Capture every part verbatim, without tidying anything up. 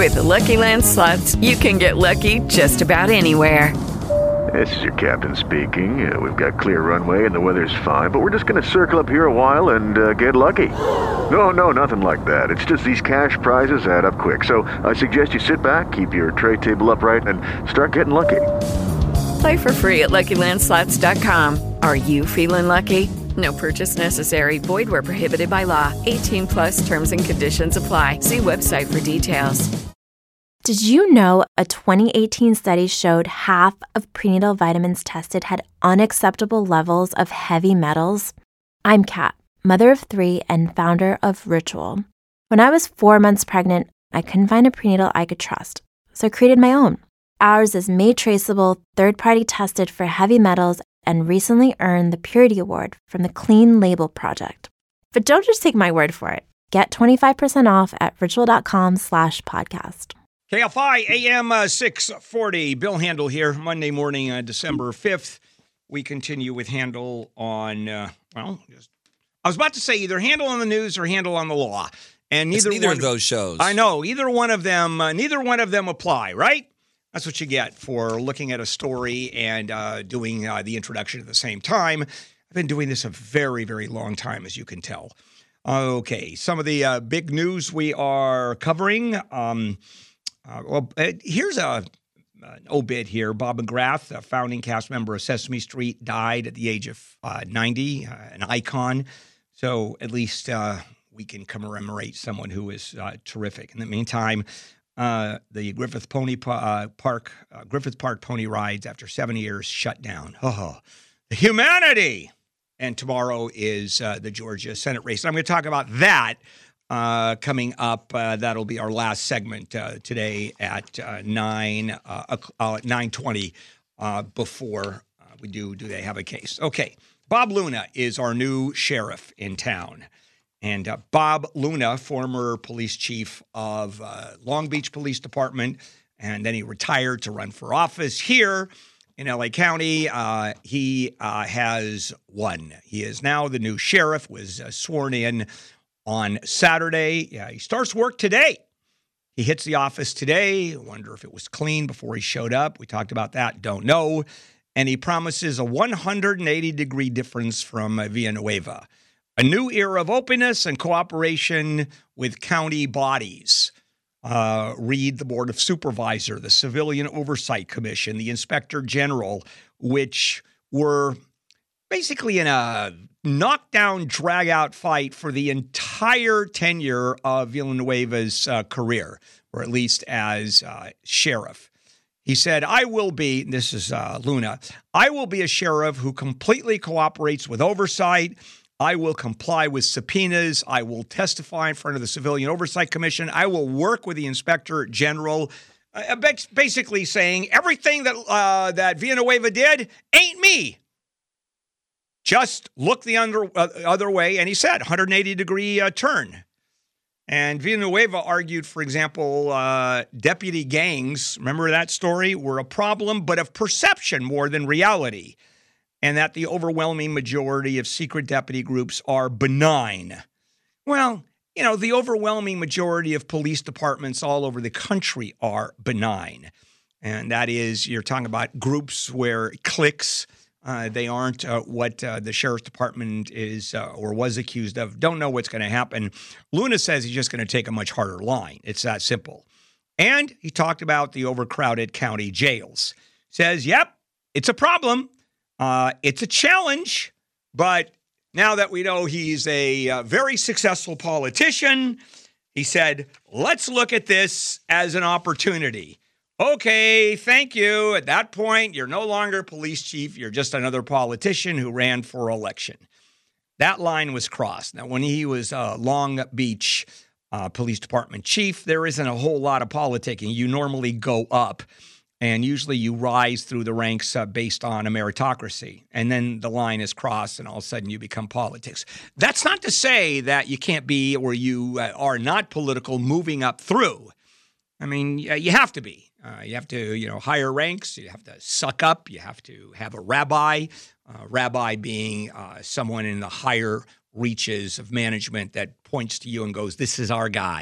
With the Lucky Land Slots, you can get lucky just about anywhere. This is your captain speaking. Uh, we've got clear runway and the weather's fine, but we're just going to circle up here a while and uh, get lucky. No, no, nothing like that. It's just these cash prizes add up quick. So I suggest you sit back, keep your tray table upright, and start getting lucky. Play for free at Lucky Land Slots dot com. Are you feeling lucky? No purchase necessary. Void where prohibited by law. eighteen plus terms and conditions apply. See website for details. Did you know a twenty eighteen study showed half of prenatal vitamins tested had unacceptable levels of heavy metals? I'm Kat, mother of three and founder of Ritual. When I was four months pregnant, I couldn't find a prenatal I could trust, so I created my own. Ours is made traceable, third-party tested for heavy metals, and recently earned the Purity Award from the Clean Label Project. But don't just take my word for it. Get twenty-five percent off at ritual.com slash podcast. K F I A M uh, six forty. Bill Handel here, Monday morning, uh, December fifth. We continue with Handel on, uh, well, just, I was about to say either Handel on the news or Handel on the law. And neither, it's neither one, of those shows. I know. Either one of them, uh, neither one of them apply, right? That's what you get for looking at a story and uh, doing uh, the introduction at the same time. I've been doing this a very, very long time, as you can tell. Okay, some of the uh, big news we are covering. Um, Uh, well, uh, here's a, an obit here. Bob McGrath, a founding cast member of Sesame Street, died at the age of uh, ninety, uh, an icon. So at least uh, we can commemorate someone who is uh, terrific. In the meantime, uh, the Griffith Pony uh, Park, uh, Griffith Park Pony Rides, after seven years, shut down. Oh, the humanity! And tomorrow is uh, the Georgia Senate race. And I'm going to talk about that. Uh, coming up, uh, that'll be our last segment uh, today at uh, nine uh, uh, nine twenty. Uh, before uh, we do, do they have a case? Okay, Bob Luna is our new sheriff in town, and uh, Bob Luna, former police chief of uh, Long Beach Police Department, and then he retired to run for office here in L A County. Uh, he uh, has won. He is now the new sheriff. Was uh, sworn in on Saturday. Yeah, he starts work today. He hits the office today. I wonder if it was clean before he showed up. We talked about that. Don't know. And he promises a one hundred eighty degree difference from uh, Villanueva. A new era of openness and cooperation with county bodies. Uh, read the Board of Supervisor, the Civilian Oversight Commission, the Inspector General, which were basically in a knockdown, drag-out fight for the entire tenure of Villanueva's uh, career, or at least as uh, sheriff. He said, I will be, this is uh, Luna, I will be a sheriff who completely cooperates with oversight. I will comply with subpoenas. I will testify in front of the Civilian Oversight Commission. I will work with the Inspector General, uh, basically saying everything that uh, that Villanueva did ain't me. Just look the under, uh, other way. And he said, one hundred eighty degree uh, turn. And Villanueva argued, for example, uh, deputy gangs, remember that story, were a problem, but of perception more than reality. And that the overwhelming majority of secret deputy groups are benign. Well, you know, the overwhelming majority of police departments all over the country are benign. And that is, you're talking about groups where cliques, Uh, they aren't uh, what uh, the sheriff's department is uh, or was accused of. Don't know what's going to happen. Luna says he's just going to take a much harder line. It's that simple. And he talked about the overcrowded county jails. Says, yep, it's a problem. Uh, it's a challenge. But now that we know he's a uh, very successful politician, he said, let's look at this as an opportunity. Okay, thank you. At that point, you're no longer police chief. You're just another politician who ran for election. That line was crossed. Now, when he was uh, Long Beach uh, Police Department chief, there isn't a whole lot of politicking. You normally go up, and usually you rise through the ranks uh, based on a meritocracy. And then the line is crossed, and all of a sudden you become politics. That's not to say that you can't be or you uh, are not political moving up through. I mean, you have to be. Uh, you have to, you know, higher ranks. You have to suck up. You have to have a rabbi. Uh, rabbi being uh, someone in the higher reaches of management that points to you and goes, this is our guy.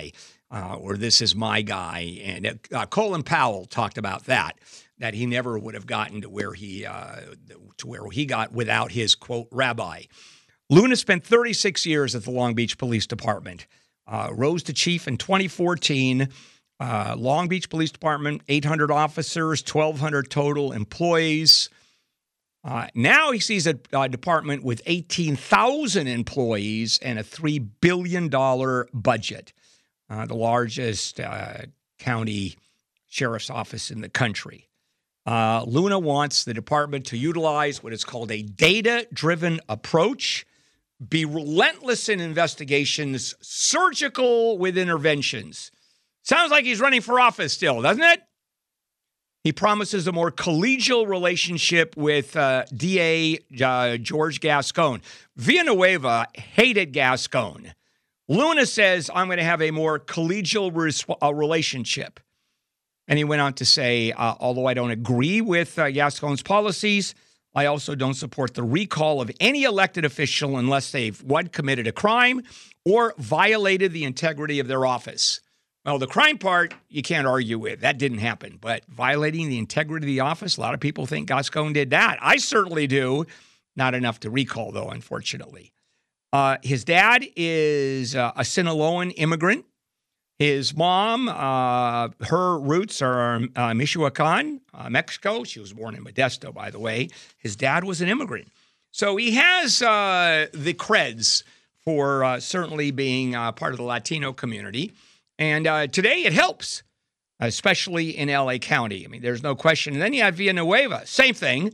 uh, or this is my guy. And uh, Colin Powell talked about that, that he never would have gotten to where he uh, to where he got without his, quote, rabbi. Luna spent thirty-six years at the Long Beach Police Department, uh, rose to chief in twenty fourteen. Uh, Long Beach Police Department, eight hundred officers, twelve hundred total employees. Uh, now he sees a, a department with eighteen thousand employees and a three billion dollars budget, uh, the largest uh, county sheriff's office in the country. Uh, Luna wants the department to utilize what is called a data-driven approach, be relentless in investigations, surgical with interventions. Sounds like he's running for office still, doesn't it? He promises a more collegial relationship with uh, D A uh, George Gascon. Villanueva hated Gascon. Luna says, I'm going to have a more collegial res- uh, relationship. And he went on to say, uh, although I don't agree with uh, Gascon's policies, I also don't support the recall of any elected official unless they've, one, committed a crime or violated the integrity of their office. Well, the crime part, you can't argue with. That didn't happen. But violating the integrity of the office, a lot of people think Gascon did that. I certainly do. Not enough to recall, though, unfortunately. Uh, his dad is uh, a Sinaloan immigrant. His mom, uh, her roots are uh, Michoacan, uh, Mexico. She was born in Modesto, by the way. His dad was an immigrant. So he has uh, the creds for uh, certainly being uh, part of the Latino community. And uh, today it helps, especially in L A County. I mean, there's no question. And then you have Villanueva, same thing.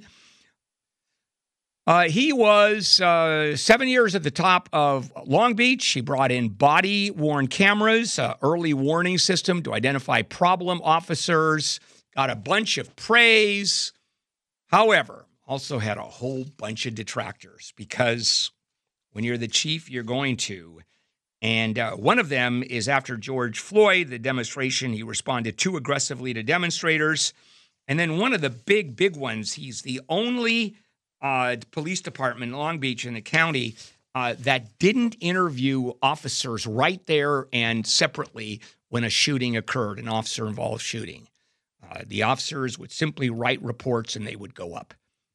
Uh, he was uh, seven years at the top of Long Beach. He brought in body-worn cameras, uh, early warning system to identify problem officers, got a bunch of praise. However, also had a whole bunch of detractors because when you're the chief, you're going to. And uh, one of them is after George Floyd, the demonstration, he responded too aggressively to demonstrators. And then one of the big, big ones, he's the only uh, police department in Long Beach in the county uh, that didn't interview officers right there and separately when a shooting occurred, an officer-involved shooting. Uh, the officers would simply write reports and they would go up.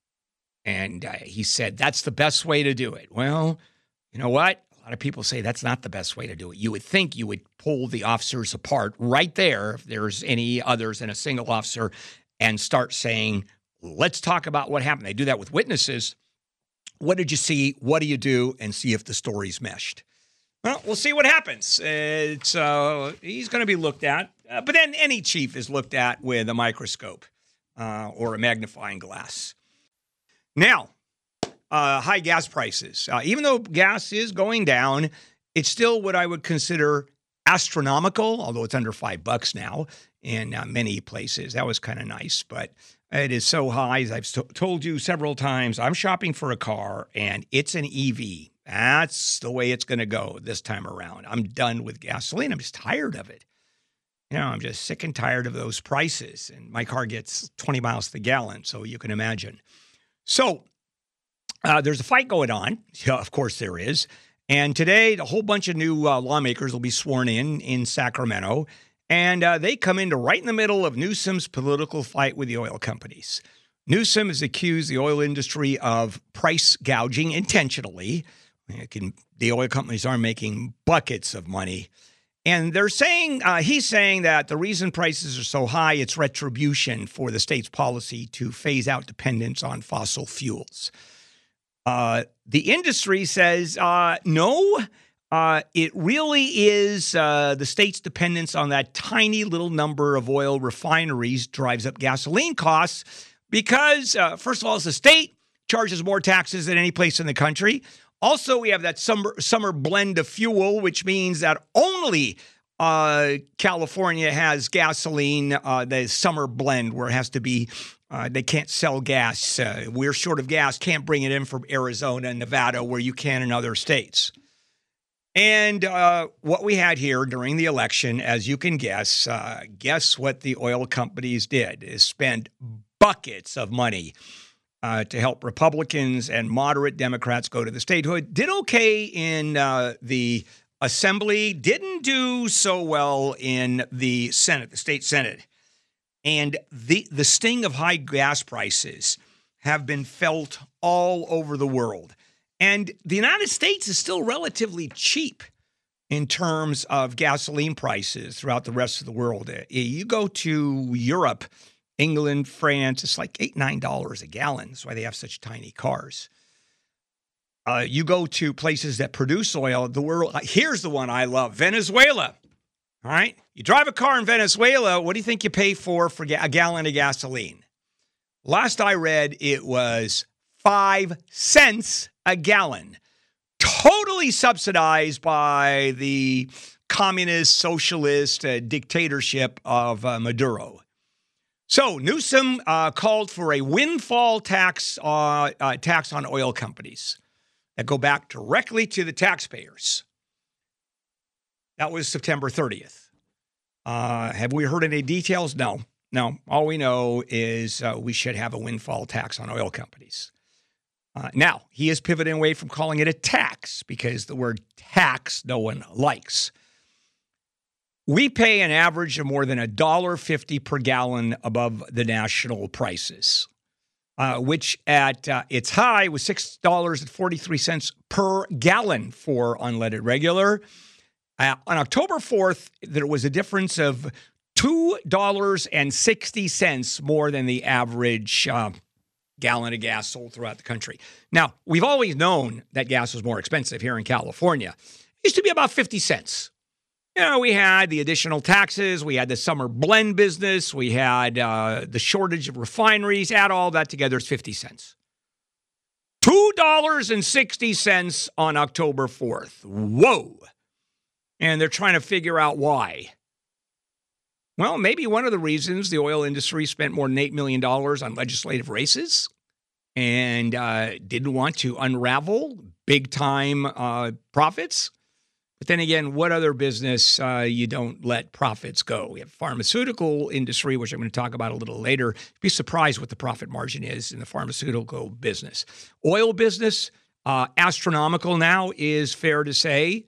And uh, he said, that's the best way to do it. Well, you know what? A lot of people say that's not the best way to do it. You would think you would pull the officers apart right there, if there's any others than a single officer, and start saying, let's talk about what happened. They do that with witnesses. What did you see? What do you do? And see if the story's meshed. Well, we'll see what happens. It's uh, he's going to be looked at. Uh, but then any chief is looked at with a microscope uh, or a magnifying glass. Now, Uh, high gas prices. Uh, even though gas is going down, it's still what I would consider astronomical, although it's under five bucks now in uh, many places. That was kind of nice, but it is so high. As I've st- told you several times, I'm shopping for a car, and it's an E V. That's the way it's going to go this time around. I'm done with gasoline. I'm just tired of it. You know, I'm just sick and tired of those prices, and my car gets twenty miles to the gallon, so you can imagine. So, Uh, there's a fight going on. Yeah, of course there is. And today, a whole bunch of new uh, lawmakers will be sworn in in Sacramento. And uh, they come into right in the middle of Newsom's political fight with the oil companies. Newsom has accused the oil industry of price gouging intentionally. It can, the oil companies are making buckets of money. And they're saying, uh, he's saying that the reason prices are so high, it's retribution for the state's policy to phase out dependence on fossil fuels. Uh, the industry says, uh, no, uh, it really is uh, the state's dependence on that tiny little number of oil refineries drives up gasoline costs because, uh, first of all, as the state charges more taxes than any place in the country. Also, we have that summer, summer blend of fuel, which means that only uh, California has gasoline, uh, the summer blend, where it has to be Uh, they can't sell gas. Uh, we're short of gas, can't bring it in from Arizona and Nevada where you can in other states. And uh, what we had here during the election, as you can guess, uh, guess what the oil companies did is spend buckets of money uh, to help Republicans and moderate Democrats go to the statehood. Did okay in uh, the Assembly didn't do so well in the Senate, the state Senate. And the, the sting of high gas prices have been felt all over the world. And the United States is still relatively cheap in terms of gasoline prices throughout the rest of the world. You go to Europe, England, France, it's like eight dollars, nine dollars a gallon. That's why they have such tiny cars. Uh, you go to places that produce oil, the world. Here's the one I love, Venezuela. All right? You drive a car in Venezuela, what do you think you pay for for a gallon of gasoline? Last I read, it was five cents a gallon. Totally subsidized by the communist, socialist uh, dictatorship of uh, Maduro. So Newsom uh, called for a windfall tax, uh, uh, tax on oil companies that go back directly to the taxpayers. That was September thirtieth. Uh, have we heard any details? No. No. All we know is uh, we should have a windfall tax on oil companies. Uh, now, he is pivoting away from calling it a tax because the word tax no one likes. We pay an average of more than one dollar fifty per gallon above the national prices, uh, which at uh, its high was six dollars and forty-three cents per gallon for unleaded regular. Uh, on October fourth, there was a difference of two dollars and sixty cents more than the average uh, gallon of gas sold throughout the country. Now, we've always known that gas was more expensive here in California. It used to be about fifty cents. You know, we had the additional taxes, we had the summer blend business, we had uh, the shortage of refineries. Add all that together, it's fifty cents. two dollars and sixty cents on October fourth. Whoa. And they're trying to figure out why. Well, maybe one of the reasons the oil industry spent more than eight million dollars on legislative races and uh, didn't want to unravel big-time uh, profits. But then again, what other business uh, you don't let profits go? We have pharmaceutical industry, which I'm going to talk about a little later. You'd be surprised what the profit margin is in the pharmaceutical business. Oil business, uh, astronomical now is fair to say.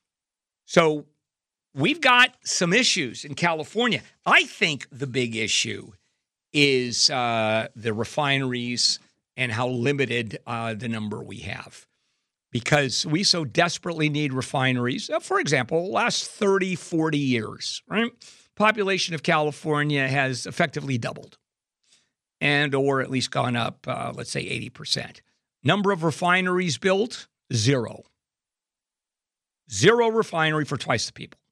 So we've got some issues in California. I think the big issue is uh, the refineries and how limited uh, the number we have. Because we so desperately need refineries. For example, last thirty, forty years, right? Population of California has effectively doubled and or at least gone up, uh, let's say eighty percent. Number of refineries built, zero. Zero refinery for twice the people.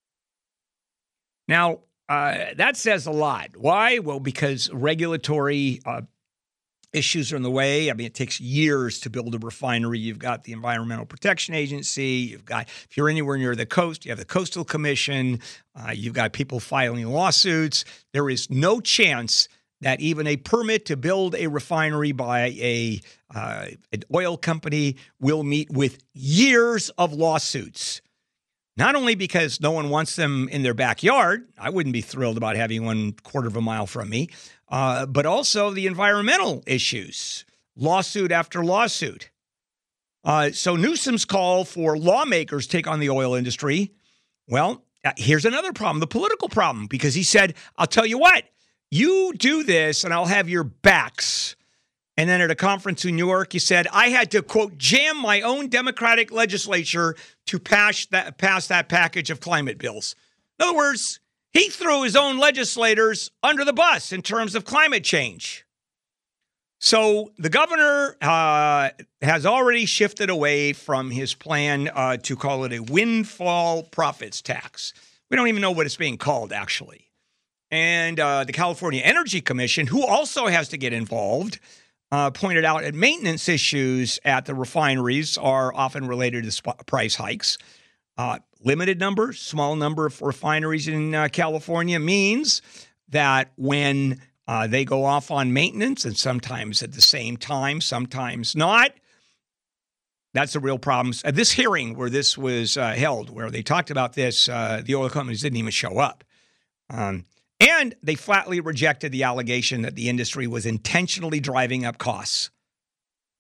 Now, uh, that says a lot. Why? Well, because regulatory uh, issues are in the way. I mean, it takes years to build a refinery. You've got the Environmental Protection Agency. You've got, if you're anywhere near the coast, you have the Coastal Commission. Uh, you've got people filing lawsuits. There is no chance that even a permit to build a refinery by a uh, an oil company will meet with years of lawsuits. Not only because no one wants them in their backyard, I wouldn't be thrilled about having one quarter of a mile from me, uh, but also the environmental issues, lawsuit after lawsuit. Uh, so Newsom's call for lawmakers to take on the oil industry, well, uh, here's another problem, the political problem, because he said, I'll tell you what, you do this and I'll have your backs. And then at a conference in New York, he said, I had to, quote, jam my own Democratic legislature to pass that, pass that package of climate bills. In other words, he threw his own legislators under the bus in terms of climate change. So the governor uh, has already shifted away from his plan uh, to call it a windfall profits tax. We don't even know what it's being called, actually. And uh, the California Energy Commission, who also has to get involved, Uh, pointed out that maintenance issues at the refineries are often related to sp- price hikes. Uh, limited number, small number of refineries in uh, California means that when uh, they go off on maintenance, and sometimes at the same time, sometimes not, that's a real problem. At this hearing where this was uh, held, where they talked about this, uh, the oil companies didn't even show up. Um And they flatly rejected the allegation that the industry was intentionally driving up costs.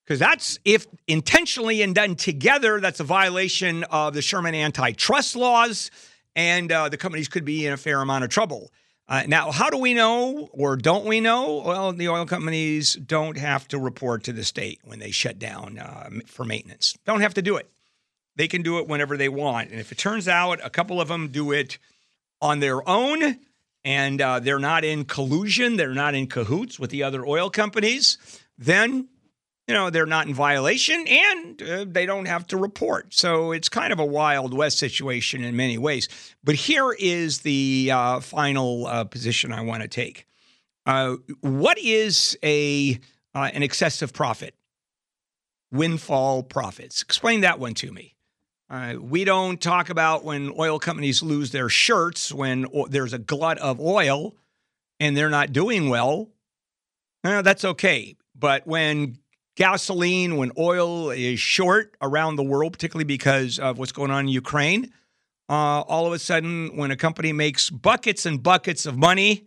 Because that's, if intentionally and done together, that's a violation of the Sherman antitrust laws, and uh, the companies could be in a fair amount of trouble. Uh, now, how do we know, or don't we know? Well, the oil companies don't have to report to the state when they shut down uh, for maintenance. Don't have to do it. They can do it whenever they want. And if it turns out a couple of them do it on their own, and uh, they're not in collusion, they're not in cahoots with the other oil companies, then, you know, they're not in violation, and uh, they don't have to report. So it's kind of a Wild West situation in many ways. But here is the uh, final uh, position I want to take. Uh, what is a uh, an excessive profit? Windfall profits. Explain that one to me. Uh, we don't talk about when oil companies lose their shirts, when o- there's a glut of oil and they're not doing well. Uh, that's okay. But when gasoline, when oil is short around the world, particularly because of what's going on in Ukraine, uh, all of a sudden, when a company makes buckets and buckets of money,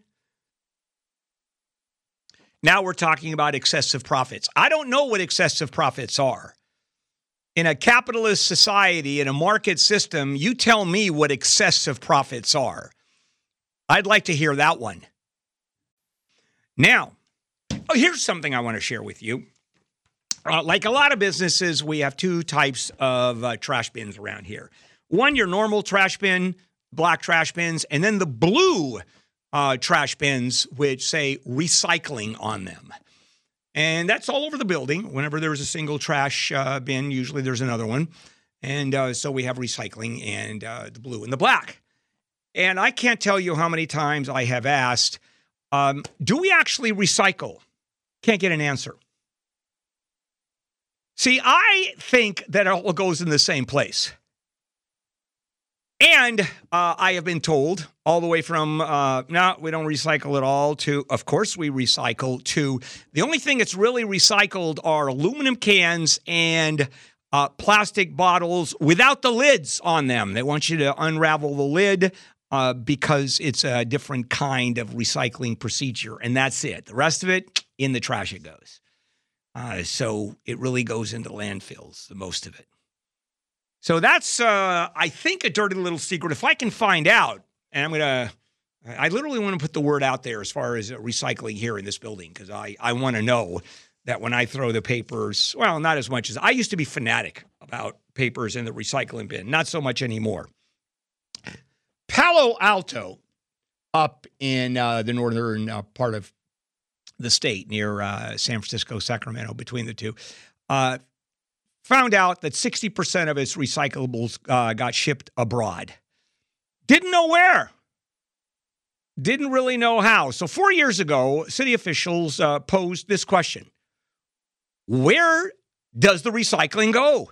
now we're talking about excessive profits. I don't know what excessive profits are. In a capitalist society, in a market system, you tell me what excessive profits are. I'd like to hear that one. Now, oh, here's something I want to share with you. Uh, like a lot of businesses, we have two types of uh, trash bins around here. One, your normal trash bin, black trash bins, and then the blue uh, trash bins, which say recycling on them. And that's all over the building. Whenever there's a single trash uh, bin, usually there's another one. And uh, so we have recycling and uh, the blue and the black. And I can't tell you how many times I have asked, um, do we actually recycle? Can't get an answer. See, I think that it all goes in the same place. And uh, I have been told all the way from, uh, no, we don't recycle at all, to, of course we recycle, to the only thing that's really recycled are aluminum cans and uh, plastic bottles without the lids on them. They want you to unravel the lid uh, because it's a different kind of recycling procedure, and that's it. The rest of it, in the trash it goes. Uh, so it really goes into landfills, the most of it. So that's, uh, I think, a dirty little secret. If I can find out, and I'm going to, I literally want to put the word out there as far as recycling here in this building, because I, I want to know that when I throw the papers, well, not as much as, I used to be fanatic about papers in the recycling bin, not so much anymore. Palo Alto, up in uh, the northern uh, part of the state, near uh, San Francisco, Sacramento, between the two, uh, found out that sixty percent of its recyclables uh, got shipped abroad. Didn't know where. Didn't really know how. So four years ago, city officials uh, posed this question. Where does the recycling go?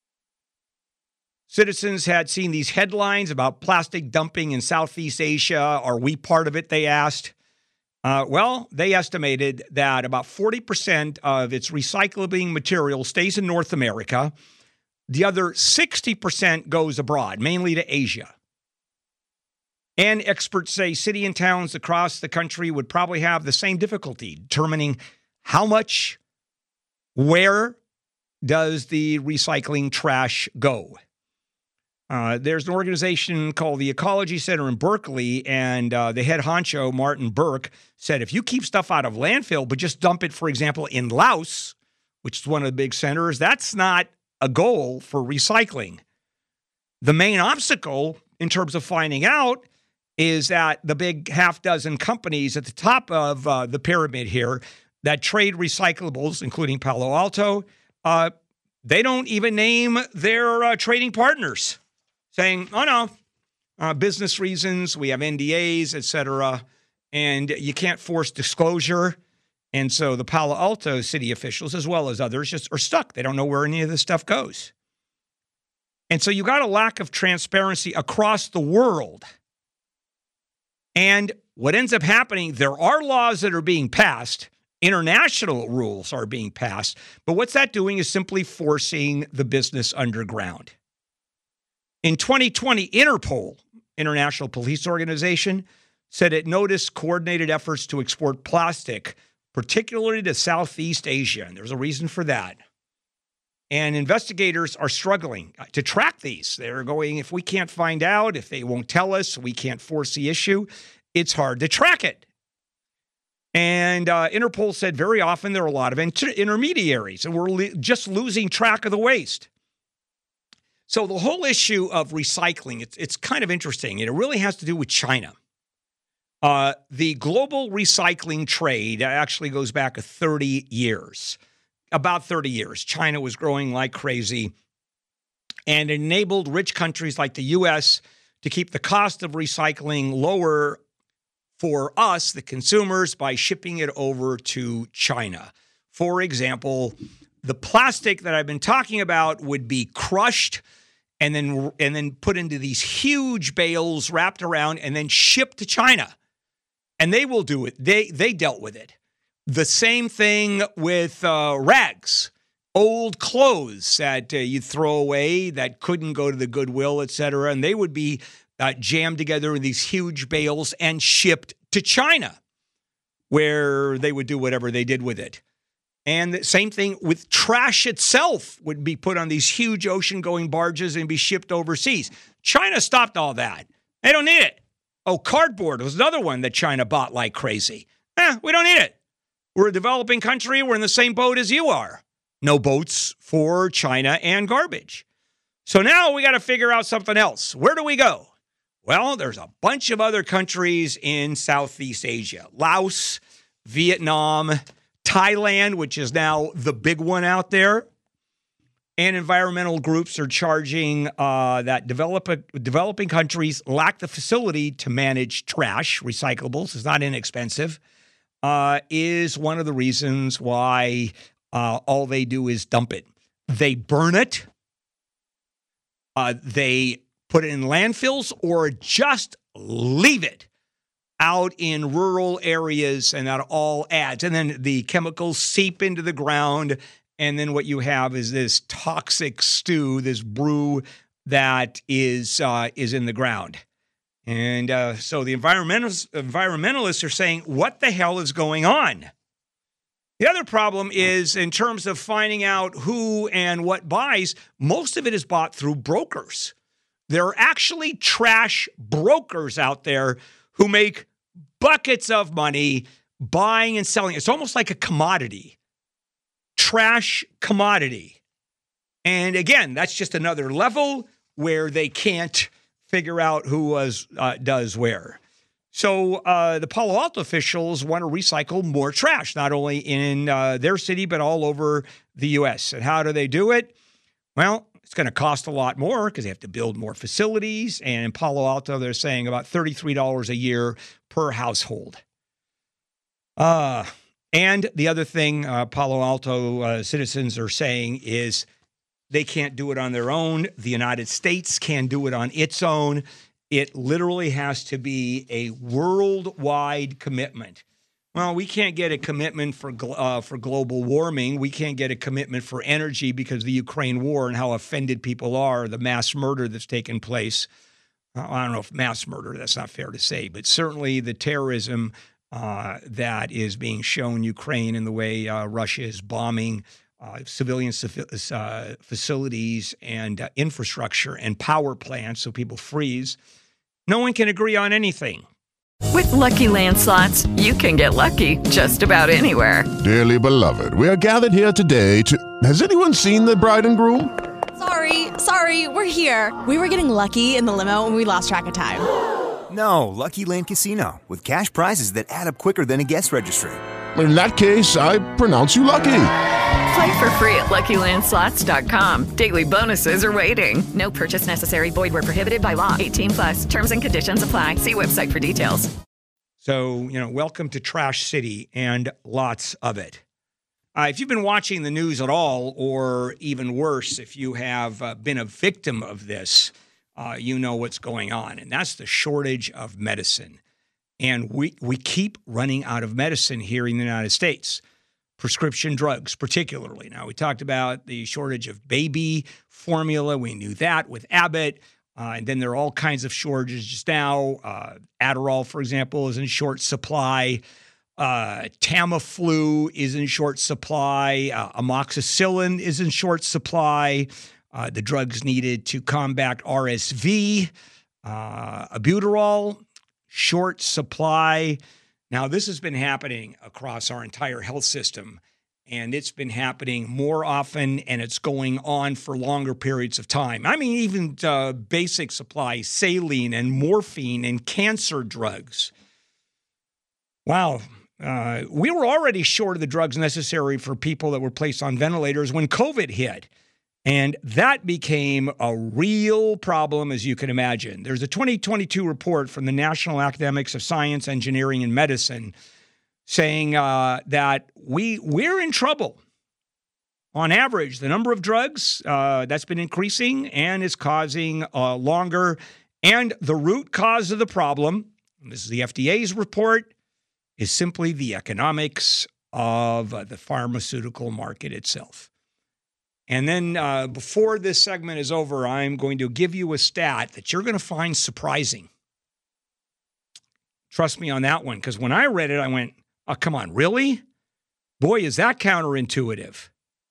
Citizens had seen these headlines about plastic dumping in Southeast Asia. Are we part of it, they asked. Uh, well, they estimated that about forty percent of its recyclable material stays in North America. The other sixty percent goes abroad, mainly to Asia. And experts say city and towns across the country would probably have the same difficulty determining how much, where does the recycling trash go. Uh, there's an organization called the Ecology Center in Berkeley, and uh, the head honcho, Martin Burke, said if you keep stuff out of landfill, but just dump it, for example, in Laos, which is one of the big centers, that's not a goal for recycling. The main obstacle in terms of finding out is that the big half dozen companies at the top of uh, the pyramid here that trade recyclables, including Palo Alto, uh, they don't even name their uh, trading partners, saying, oh, no, uh, business reasons, we have N D As, et cetera, and you can't force disclosure. And so the Palo Alto city officials, as well as others, just are stuck. They don't know where any of this stuff goes. And so you got a lack of transparency across the world. And what ends up happening, there are laws that are being passed. International rules are being passed. But what's that doing is simply forcing the business underground. In twenty twenty, Interpol, International Police Organization, said it noticed coordinated efforts to export plastic, particularly to Southeast Asia. And there's a reason for that. And investigators are struggling to track these. They're going, if we can't find out, if they won't tell us, we can't force the issue, it's hard to track it. And uh, Interpol said very often there are a lot of inter- intermediaries, and we're le- just losing track of the waste. So the whole issue of recycling, it's, it's kind of interesting. It really has to do with China. Uh, the global recycling trade actually goes back thirty years. About thirty years. China was growing like crazy and enabled rich countries like the U S to keep the cost of recycling lower for us, the consumers, by shipping it over to China. For example, the plastic that I've been talking about would be crushed and then and then put into these huge bales wrapped around and then shipped to China. And they will do it. They they dealt with it. The same thing with uh, rags, old clothes that uh, you throw away that couldn't go to the Goodwill, et cetera, and they would be uh, jammed together in these huge bales and shipped to China, where they would do whatever they did with it. And the same thing with trash itself would be put on these huge ocean-going barges and be shipped overseas. China stopped all that. They don't need it. Oh, cardboard was another one that China bought like crazy. Eh, we don't need it. We're a developing country. We're in the same boat as you are. No boats for China and garbage. So now we got to figure out something else. Where do we go? Well, there's a bunch of other countries in Southeast Asia. Laos, Vietnam, Thailand, which is now the big one out there. And environmental groups are charging uh, that develop, developing countries lack the facility to manage trash, recyclables. It's not inexpensive. Uh, is one of the reasons why uh, all they do is dump it. They burn it. Uh, they put it in landfills or just leave it out in rural areas, and that all adds. And then the chemicals seep into the ground. And then what you have is this toxic stew, this brew that is uh, is in the ground. And uh, so the environmentalists, environmentalists are saying, what the hell is going on? The other problem is in terms of finding out who and what buys, most of it is bought through brokers. There are actually trash brokers out there who make buckets of money buying and selling. It's almost like a commodity. Trash commodity. And again, that's just another level where they can't figure out who was, uh, does where. So uh, the Palo Alto officials want to recycle more trash, not only in uh, their city, but all over the U S. And how do they do it? Well, it's going to cost a lot more because they have to build more facilities. And in Palo Alto, they're saying about thirty-three dollars a year per household. Uh, and the other thing uh, Palo Alto uh, citizens are saying is they can't do it on their own. The United States can't do it on its own. It literally has to be a worldwide commitment. Well, we can't get a commitment for uh, for global warming. We can't get a commitment for energy because of the Ukraine war and how offended people are, the mass murder that's taken place. Uh, I don't know if mass murder, that's not fair to say, but certainly the terrorism uh, that is being shown Ukraine in the way uh, Russia is bombing uh, civilian uh, facilities and uh, infrastructure and power plants so people freeze. No one can agree on anything. With Lucky Land Slots, you can get lucky just about anywhere. Dearly beloved, we are gathered here today to... Has anyone seen the bride and groom? Sorry, sorry, we're here. We were getting lucky in the limo and we lost track of time. No, Lucky Land Casino, with cash prizes that add up quicker than a guest registry. In that case, I pronounce you lucky. Play for free at Lucky Land Slots dot com. Daily bonuses are waiting. No purchase necessary. Void where prohibited by law. eighteen plus. Terms and conditions apply. See website for details. So, you know, welcome to Trash City and lots of it. Uh, if you've been watching the news at all, or even worse, if you have uh, been a victim of this, uh, you know what's going on. And that's the shortage of medicine. And we, we keep running out of medicine here in the United States. Prescription drugs, particularly. Now, we talked about the shortage of baby formula. We knew that with Abbott. Uh, and then there are all kinds of shortages just now. Uh, Adderall, for example, is in short supply. Uh, Tamiflu is in short supply. Uh, amoxicillin is in short supply. Uh, the drugs needed to combat R S V, uh, albuterol, short supply. Now, this has been happening across our entire health system, and it's been happening more often, and it's going on for longer periods of time. I mean, even uh, basic supplies, saline and morphine and cancer drugs. Wow. Uh, we were already short of the drugs necessary for people that were placed on ventilators when COVID hit. And that became a real problem, as you can imagine. There's a twenty twenty-two report from the National Academics of Science, Engineering, and Medicine saying uh, that we, we're in trouble. On average, the number of drugs uh, that's been increasing and is causing uh, longer. And the root cause of the problem, and this is the F D A's report, is simply the economics of uh, the pharmaceutical market itself. And then uh, before this segment is over, I'm going to give you a stat that you're going to find surprising. Trust me on that one, because when I read it, I went, oh, come on, really? Boy, is that counterintuitive.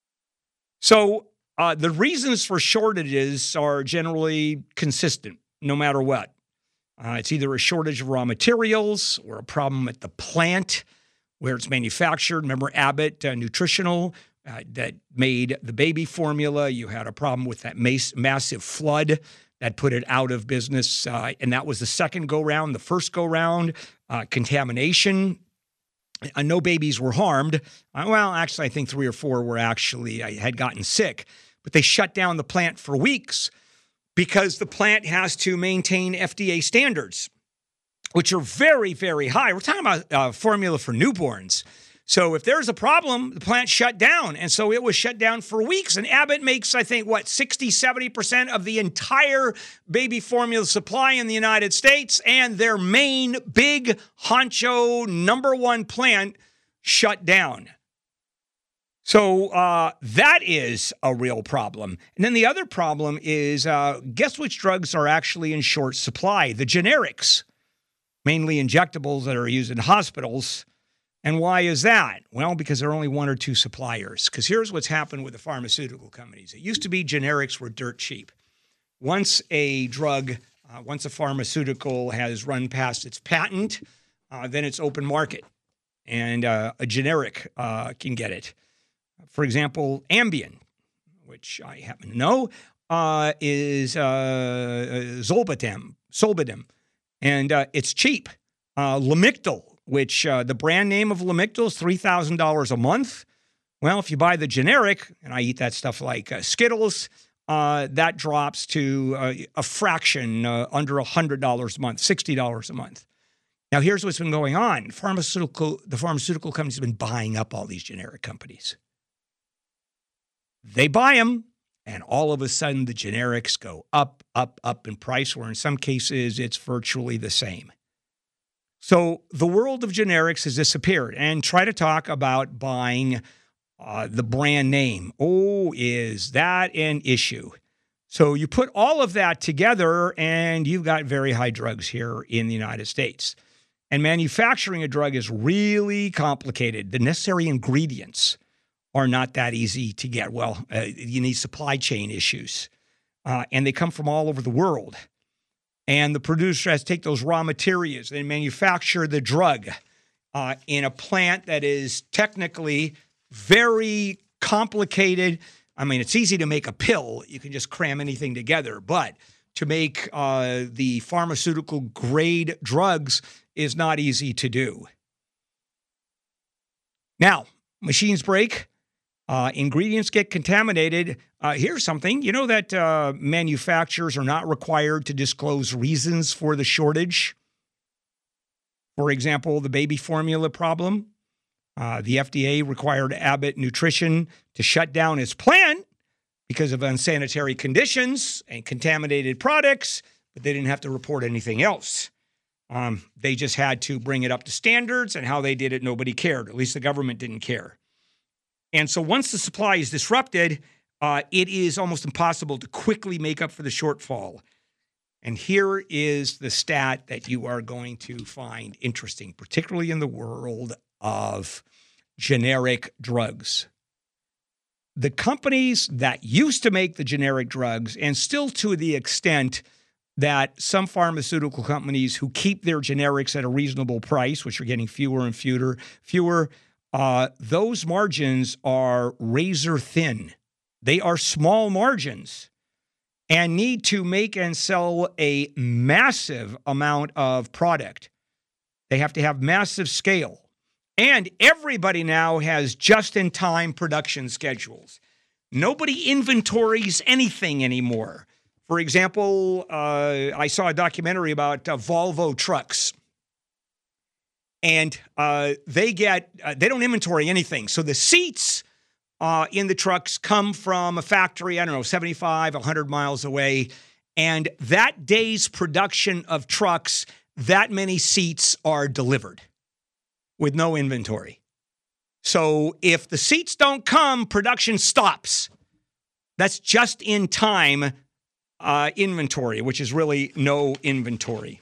So uh, the reasons for shortages are generally consistent, no matter what. Uh, it's either a shortage of raw materials or a problem at the plant where it's manufactured. Remember Abbott uh, Nutritional uh, that made the baby formula. You had a problem with that mass- massive flood that put it out of business. Uh, and that was the second go-round. The first go-round, uh, contamination. Uh, no babies were harmed. Uh, well, actually, I think three or four were actually uh, had gotten sick. But they shut down the plant for weeks because the plant has to maintain F D A standards, which are very, very high. We're talking about uh, formula for newborns. So if there's a problem, the plant shut down. And so it was shut down for weeks. And Abbott makes, I think, what, sixty, seventy percent of the entire baby formula supply in the United States. And their main big honcho number one plant shut down. So uh, that is a real problem. And then the other problem is, uh, guess which drugs are actually in short supply? The generics, mainly injectables that are used in hospitals. And why is that? Well, because there are only one or two suppliers. Because here's what's happened with the pharmaceutical companies. It used to be generics were dirt cheap. Once a drug, uh, once a pharmaceutical has run past its patent, uh, then it's open market. And uh, a generic uh, can get it. For example, Ambien, which I happen to know, uh, is uh, Zolpidem, Zolpidem, and uh, it's cheap. Uh, Lamictal, which uh, the brand name of Lamictal is three thousand dollars a month. Well, if you buy the generic, and I eat that stuff like uh, Skittles, uh, that drops to uh, a fraction, uh, under one hundred dollars a month, sixty dollars a month. Now, here's what's been going on. Pharmaceutical, the pharmaceutical companies have been buying up all these generic companies. They buy them, and all of a sudden the generics go up, up, up in price, where in some cases it's virtually the same. So the world of generics has disappeared. And try to talk about buying uh, the brand name. Oh, is that an issue? So you put all of that together, and you've got very high drugs here in the United States. And manufacturing a drug is really complicated. The necessary ingredients are not that easy to get. Well, uh, you need supply chain issues, uh, and they come from all over the world. And the producer has to take those raw materials and manufacture the drug uh, in a plant that is technically very complicated. I mean, it's easy to make a pill. You can just cram anything together. But to make uh, the pharmaceutical grade drugs is not easy to do. Now, machines break. Uh, ingredients get contaminated. Uh, here's something. You know that uh, manufacturers are not required to disclose reasons for the shortage? For example, the baby formula problem. Uh, the F D A required Abbott Nutrition to shut down its plant because of unsanitary conditions and contaminated products, but they didn't have to report anything else. Um, they just had to bring it up to standards, and how they did it, nobody cared. At least the government didn't care. And so once the supply is disrupted, uh, it is almost impossible to quickly make up for the shortfall. And here is the stat that you are going to find interesting, particularly in the world of generic drugs. The companies that used to make the generic drugs, and still to the extent that some pharmaceutical companies who keep their generics at a reasonable price, which are getting fewer and fewer, fewer, uh, those margins are razor thin. They are small margins and need to make and sell a massive amount of product. They have to have massive scale. And everybody now has just-in-time production schedules. Nobody inventories anything anymore. For example, uh, I saw a documentary about uh, Volvo trucks. And uh, they get, uh, they don't inventory anything. So the seats uh, in the trucks come from a factory, I don't know, seventy-five, one hundred miles away. And that day's production of trucks, that many seats are delivered with no inventory. So if the seats don't come, production stops. That's just in time uh, inventory, which is really no inventory.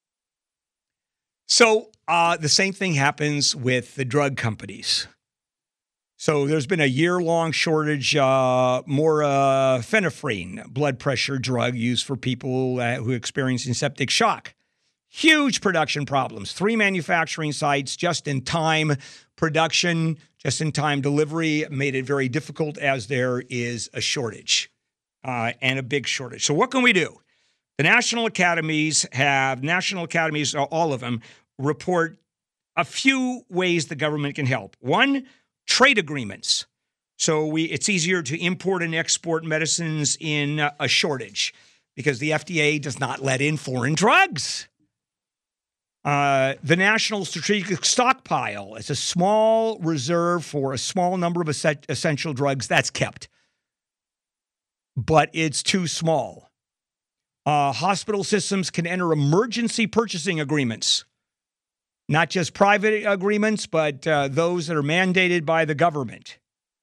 So uh, the same thing happens with the drug companies. So there's been a year-long shortage, uh, more uh, phenephrine, blood pressure drug used for people uh, who are experiencing septic shock. Huge production problems. Three manufacturing sites, just-in-time production, just-in-time delivery made it very difficult as there is a shortage uh, and a big shortage. So what can we do? The national academies have, national academies, all of them, report a few ways the government can help. One, trade agreements. So we it's easier to import and export medicines in a shortage because the F D A does not let in foreign drugs. Uh, the National Strategic Stockpile is a small reserve for a small number of es- essential drugs that's kept, but it's too small. Uh, hospital systems can enter emergency purchasing agreements, not just private agreements, but uh, those that are mandated by the government.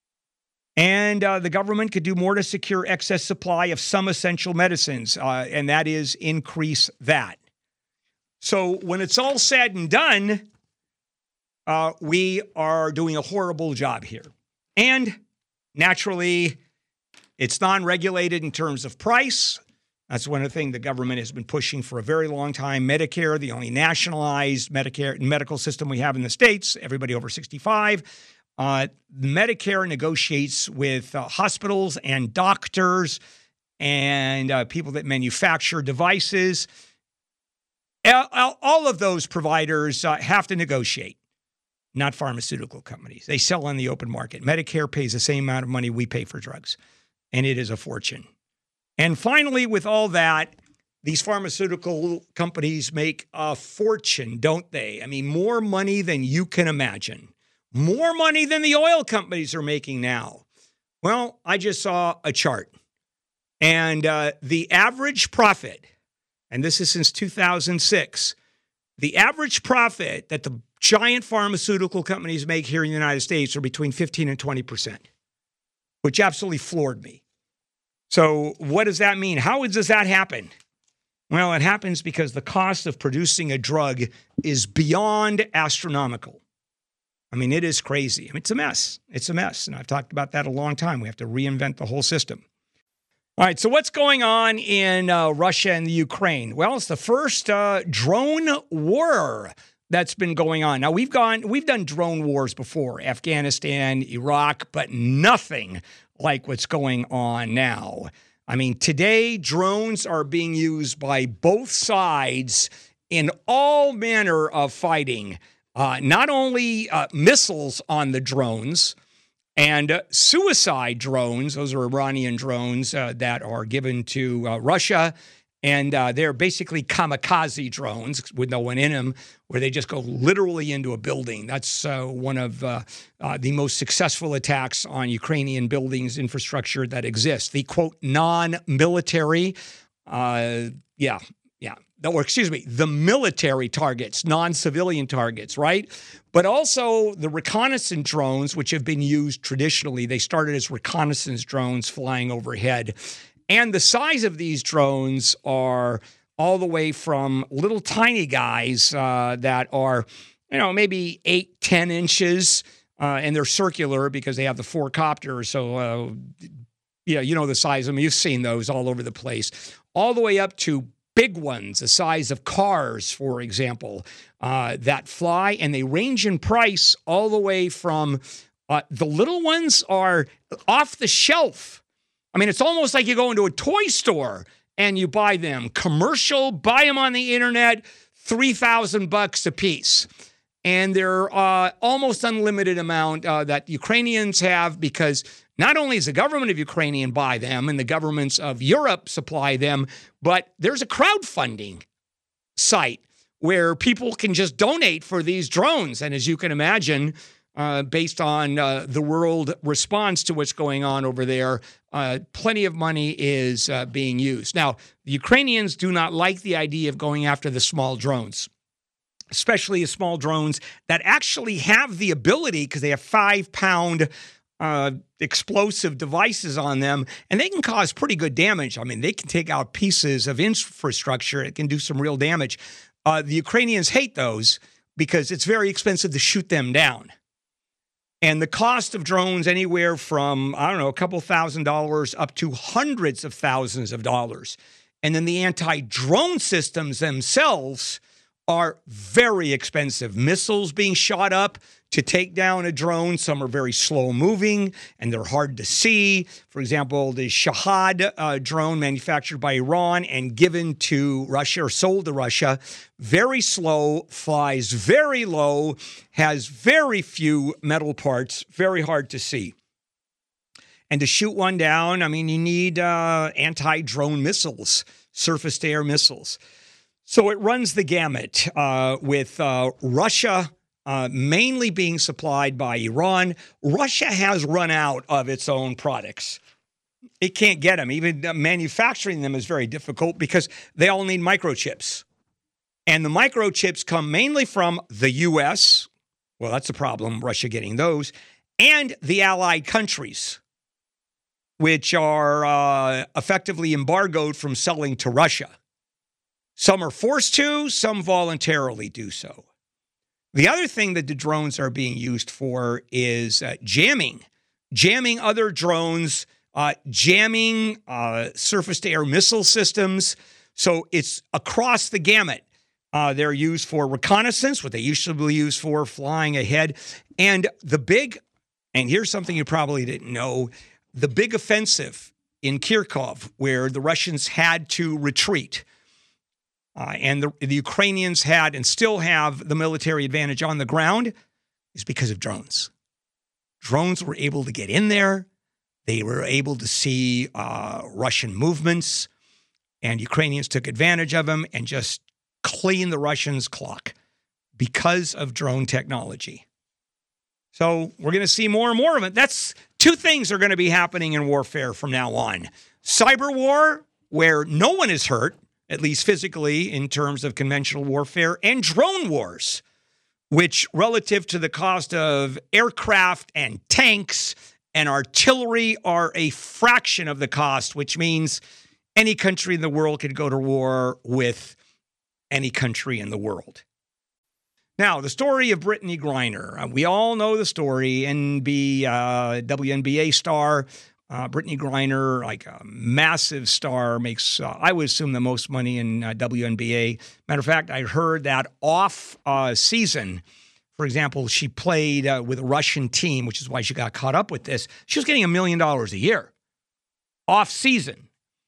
And uh, the government could do more to secure excess supply of some essential medicines, uh, and that is increase that. So when it's all said and done, uh, we are doing a horrible job here. And naturally, it's non-regulated in terms of price. That's one of the things the government has been pushing for a very long time. Medicare, the only nationalized Medicare medical system we have in the States, everybody over sixty-five. Uh, Medicare negotiates with uh, hospitals and doctors and uh, people that manufacture devices. All of those providers uh, have to negotiate, not pharmaceutical companies. They sell on the open market. Medicare pays the same amount of money we pay for drugs, and it is a fortune. And finally, with all that, these pharmaceutical companies make a fortune, don't they? I mean, more money than you can imagine. More money than the oil companies are making now. Well, I just saw a chart, and uh, the average profit, and this is since two thousand six, the average profit that the giant pharmaceutical companies make here in the United States are between fifteen and twenty percent, which absolutely floored me. So what does that mean? How does that happen? Well, it happens because the cost of producing a drug is beyond astronomical. I mean, it is crazy. I mean, it's a mess. It's a mess. And I've talked about that a long time. We have to reinvent the whole system. All right, so what's going on in uh, Russia and the Ukraine? Well, it's the first uh, drone war that's been going on. Now, we've gone, we've done drone wars before, Afghanistan, Iraq, but nothing like what's going on now. I mean, today, drones are being used by both sides in all manner of fighting. Uh, not only uh, missiles on the drones, and uh, suicide drones, those are Iranian drones uh, that are given to uh, Russia, and uh, they're basically kamikaze drones with no one in them, where they just go literally into a building. That's uh, one of uh, uh, the most successful attacks on Ukrainian buildings, infrastructure that exists. The, quote, non-military, uh, yeah, yeah, or excuse me, the military targets, non-civilian targets, right? But also the reconnaissance drones, which have been used traditionally. They started as reconnaissance drones flying overhead. And the size of these drones are all the way from little tiny guys uh, that are, you know, maybe eight, ten inches, uh, and they're circular because they have the four copters. So, uh, yeah, you know the size of them. You've seen those all over the place, all the way up to big ones, the size of cars, for example, uh, that fly, and they range in price all the way from uh, the little ones are off the shelf. I mean, it's almost like you go into a toy store and you buy them commercial, buy them on the internet, three thousand bucks a piece. And they're uh, almost unlimited amount uh, that Ukrainians have, because not only does the government of Ukraine buy them and the governments of Europe supply them, but there's a crowdfunding site where people can just donate for these drones. And as you can imagine, uh, based on uh, the world response to what's going on over there, uh, plenty of money is uh, being used. Now, the Ukrainians do not like the idea of going after the small drones, especially the small drones that actually have the ability, because they have five-pound Uh, explosive devices on them, and they can cause pretty good damage. I mean, they can take out pieces of infrastructure. It can do some real damage. Uh, the Ukrainians hate those because it's very expensive to shoot them down. And the cost of drones anywhere from, I don't know, a couple thousand dollars up to hundreds of thousands of dollars. And then the anti-drone systems themselves are very expensive. Missiles being shot up to take down a drone. Some are very slow moving and they're hard to see. For example, the Shahad uh, drone manufactured by Iran and given to Russia or sold to Russia, very slow, flies very low, has very few metal parts, very hard to see. And to shoot one down, I mean, you need uh, anti-drone missiles, surface-to-air missiles. So it runs the gamut uh, with uh, Russia uh, mainly being supplied by Iran. Russia has run out of its own products. It can't get them. Even manufacturing them is very difficult because they all need microchips. And the microchips come mainly from the U S. Well, that's a problem, Russia getting those. And the allied countries, which are uh, effectively embargoed from selling to Russia. Some are forced to, some voluntarily do so. The other thing that the drones are being used for is uh, jamming, jamming other drones, uh, jamming uh, surface-to-air missile systems. So it's across the gamut. Uh, they're used for reconnaissance, what they used to be used for, flying ahead. And the big, and here's something you probably didn't know, the big offensive in Kharkov, where the Russians had to retreat, Uh, and the, the Ukrainians had and still have the military advantage on the ground, is because of drones. Drones were able to get in there. They were able to see uh, Russian movements, and Ukrainians took advantage of them and just cleaned the Russians' clock because of drone technology. So we're going to see more and more of it. That's two things are going to be happening in warfare from now on. Cyber war, where no one is hurt, at least physically in terms of conventional warfare, and drone wars, which relative to the cost of aircraft and tanks and artillery are a fraction of the cost, which means any country in the world could go to war with any country in the world. Now, the story of Brittany Griner. Uh, we all know the story. N B, uh, W N B A star, Uh, Brittany Griner, like a massive star, makes, uh, I would assume, the most money in uh, W N B A. Matter of fact, I heard that off uh, season, for example, she played uh, with a Russian team, which is why she got caught up with this. She was getting a million dollars a year off season.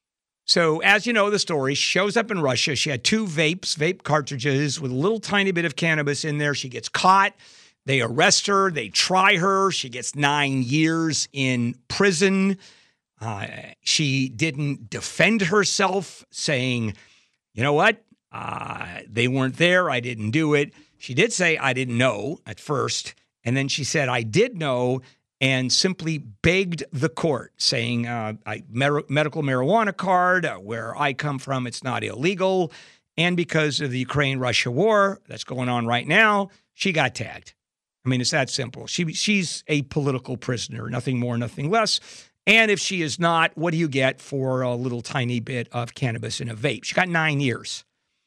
So as you know, the story shows up in Russia. She had two vapes, vape cartridges with a little tiny bit of cannabis in there. She gets caught. They arrest her. They try her. She gets nine years in prison. Uh, she didn't defend herself, saying, you know what? Uh, they weren't there. I didn't do it. She did say, I didn't know at first. And then she said, I did know, and simply begged the court, saying, uh, I, mer- medical marijuana card, uh, where I come from, it's not illegal. And because of the Ukraine-Russia war that's going on right now, she got tagged. I mean, it's that simple. She she's a political prisoner, nothing more, nothing less. And if she is not, what do you get for a little tiny bit of cannabis in a vape? She got nine years.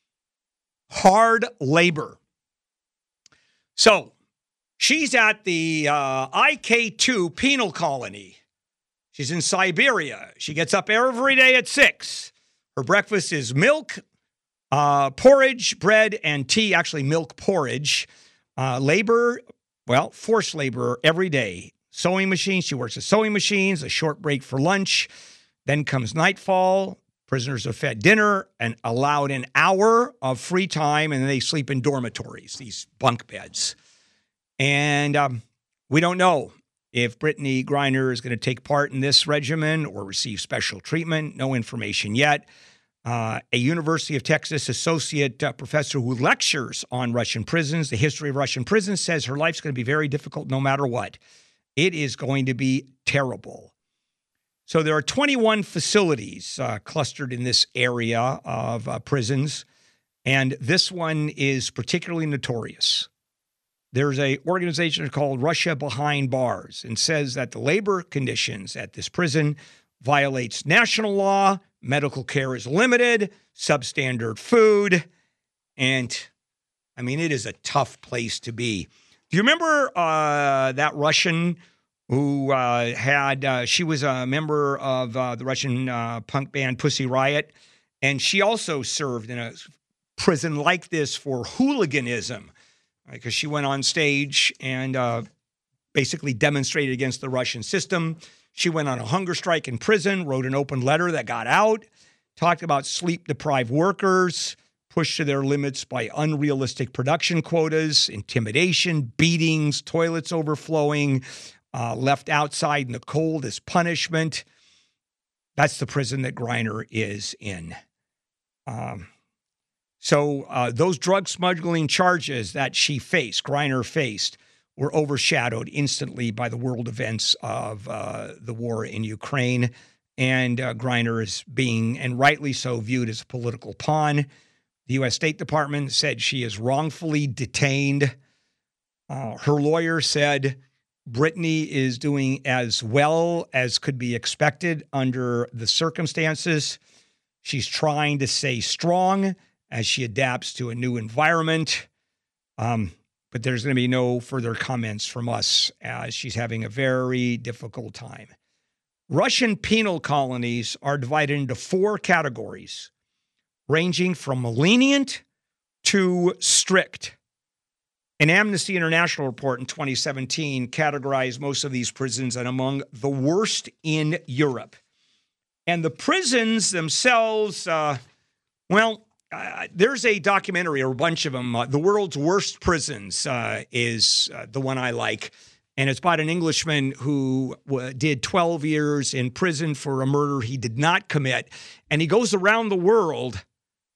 Hard labor. So she's at the uh, I K two penal colony. She's in Siberia. She gets up every day at six. Her breakfast is milk, uh, porridge, bread, and tea. Actually, milk porridge. Uh, labor, well, forced labor every day. Sewing machines. She works at sewing machines, a short break for lunch. Then comes nightfall. Prisoners are fed dinner and allowed an hour of free time, and then they sleep in dormitories, these bunk beds. And um, we don't know if Brittany Griner is going to take part in this regimen or receive special treatment. No information yet. Uh, a University of Texas associate uh, professor who lectures on Russian prisons, the history of Russian prisons, says her life's going to be very difficult no matter what. It is going to be terrible. So there are twenty-one facilities uh, clustered in this area of uh, prisons, and this one is particularly notorious. There's an organization called Russia Behind Bars and says that the labor conditions at this prison violates national law, medical care is limited, substandard food, and, I mean, it is a tough place to be. Do you remember uh, that Russian who uh, had, uh, she was a member of uh, the Russian uh, punk band Pussy Riot, and she also served in a prison like this for hooliganism, because she went on stage and uh, basically demonstrated against the Russian system. She went on a hunger strike in prison, wrote an open letter that got out, talked about sleep-deprived workers, pushed to their limits by unrealistic production quotas, intimidation, beatings, toilets overflowing, uh, left outside in the cold as punishment. That's the prison that Griner is in. Um, so uh, those drug smuggling charges that she faced, Griner faced, were overshadowed instantly by the world events of uh, the war in Ukraine. And uh, Griner is being, and rightly so, viewed as a political pawn. The U S State Department said she is wrongfully detained. Uh, her lawyer said Brittany is doing as well as could be expected under the circumstances. She's trying to stay strong as she adapts to a new environment. Um, but there's going to be no further comments from us as she's having a very difficult time. Russian penal colonies are divided into four categories, ranging from lenient to strict. An Amnesty International report in twenty seventeen categorized most of these prisons as among the worst in Europe. And the prisons themselves, uh, well, uh, there's a documentary, or a bunch of them. Uh, the World's Worst Prisons uh, is uh, the one I like. And it's about an Englishman who uh, did twelve years in prison for a murder he did not commit. And he goes around the world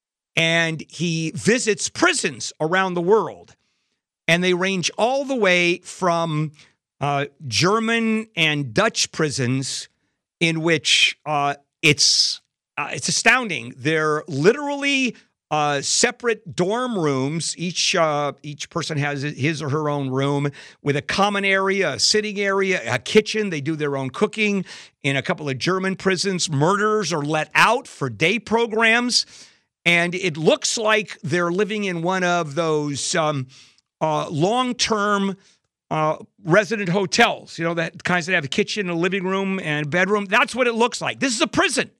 and he visits prisons around the world. And they range all the way from uh, German and Dutch prisons, in which uh, it's uh, it's astounding. They're literally uh, separate dorm rooms. Each uh, each person has his or her own room with a common area, a sitting area, a kitchen. They do their own cooking. In a couple of German prisons, murderers are let out for day programs. And it looks like they're living in one of those um, uh, long-term uh, resident hotels, you know, that kinds that have a kitchen, a living room, and a bedroom. That's what it looks like. This is a prison.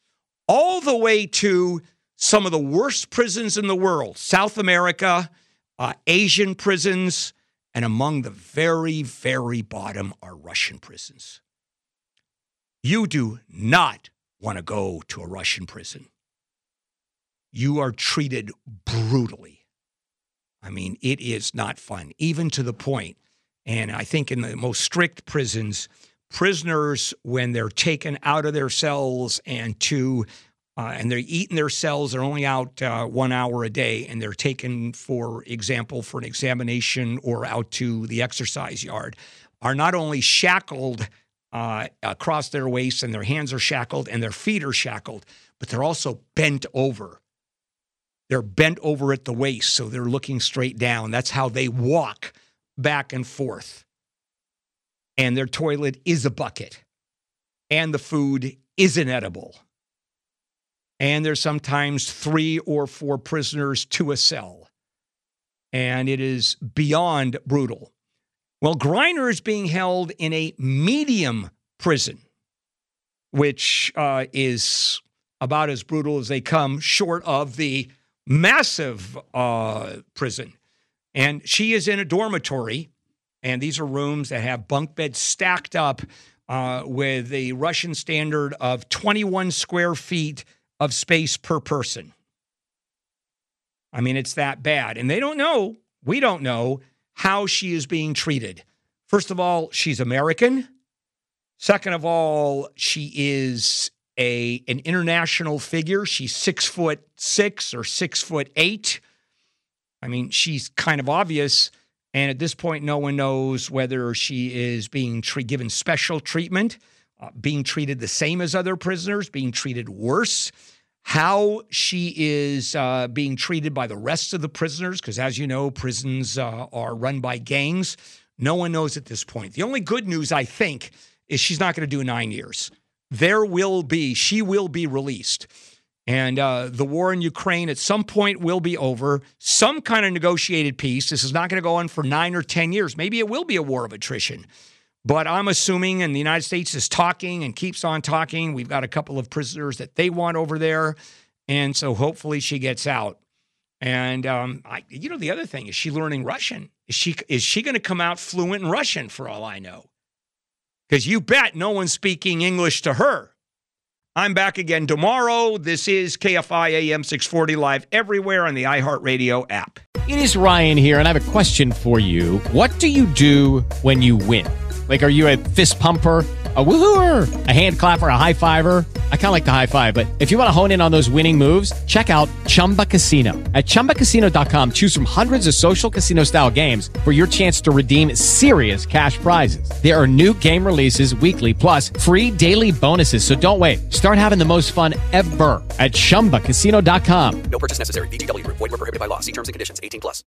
All the way to some of the worst prisons in the world, South America, uh, Asian prisons, and among the very, very bottom are Russian prisons. You do not want to go to a Russian prison. You are treated brutally. I mean, it is not fun, even to the point, and I think in the most strict prisons, prisoners, when they're taken out of their cells and to, uh, and they're eating their cells, they're only out uh, one hour a day, and they're taken, for example, for an examination or out to the exercise yard, are not only shackled uh, across their waists, and their hands are shackled and their feet are shackled, but they're also bent over. They're bent over at the waist, so they're looking straight down. That's how they walk back and forth. And their toilet is a bucket. and the food isn't edible. And there's sometimes three or four prisoners to a cell. And it is beyond brutal. Well, Griner is being held in a medium prison, which uh, is about as brutal as they come, short of the massive uh, prison. And she is in a dormitory, and these are rooms that have bunk beds stacked up uh, with a Russian standard of twenty-one square feet of space per person. I mean, it's that bad. And they don't know, we don't know, how she is being treated. First of all, she's American. Second of all, she is a an international figure. She's six foot six or six foot eight. I mean, she's kind of obvious. And at this point, no one knows whether she is being tre- given special treatment, uh, being treated the same as other prisoners, being treated worse, how she is uh, being treated by the rest of the prisoners, because as you know, prisons uh, are run by gangs. No one knows at this point. The only good news, I think, is she's not going to do nine years. There will be, she will be released. And uh, the war in Ukraine at some point will be over. Some kind of negotiated peace. This is not going to go on for nine or ten years. Maybe it will be a war of attrition. But I'm assuming, and the United States is talking and keeps on talking. We've got a couple of prisoners that they want over there. And so hopefully she gets out. And, um, I, you know, the other thing, is she learning Russian? Is she, is she going to come out fluent in Russian for all I know? Because you bet no one's speaking English to her. I'm back again tomorrow. This is K F I A M six forty live everywhere on the iHeartRadio app. It is Ryan here, and I have a question for you. What do you do when you win? Like, are you a fist pumper, a woohooer, a hand clapper, a high fiver? I kind of like the high five, but if you want to hone in on those winning moves, check out Chumba Casino. At Chumba Casino dot com, choose from hundreds of social casino-style games for your chance to redeem serious cash prizes. There are new game releases weekly, plus free daily bonuses, so don't wait. Start having the most fun ever at Chumba Casino dot com. No purchase necessary. V G W. Void where prohibited by law. See terms and conditions. eighteen plus.